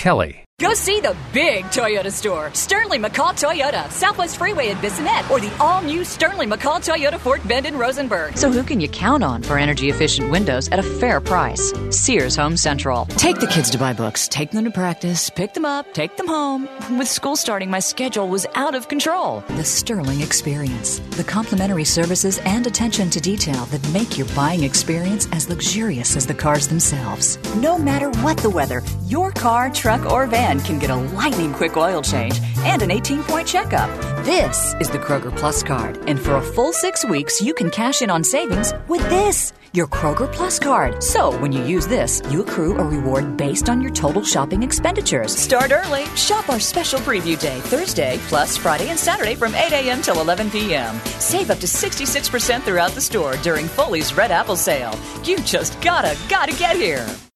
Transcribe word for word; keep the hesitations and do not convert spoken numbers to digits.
Kelly. Go see the big Toyota store, Sternly McCall Toyota, Southwest Freeway in Bissonnette, or the all-new Sternly McCall Toyota Fort Bend in Rosenberg. So who can you count on for energy-efficient windows at a fair price? Sears Home Central. Take the kids to buy books, take them to practice, pick them up, take them home. With school starting, my schedule was out of control. The Sterling Experience. The complimentary services and attention to detail that make your buying experience as luxurious as the cars themselves. No matter what the weather, your car, truck, or van can get a lightning-quick oil change and an eighteen-point checkup. This is the Kroger Plus card, and for a full six weeks, you can cash in on savings with this, your Kroger Plus card. So when you use this, you accrue a reward based on your total shopping expenditures. Start early. Shop our special preview day, Thursday, plus Friday and Saturday from eight a.m. till eleven p.m. Save up to sixty-six percent throughout the store during Foley's Red Apple sale. You just gotta, gotta get here.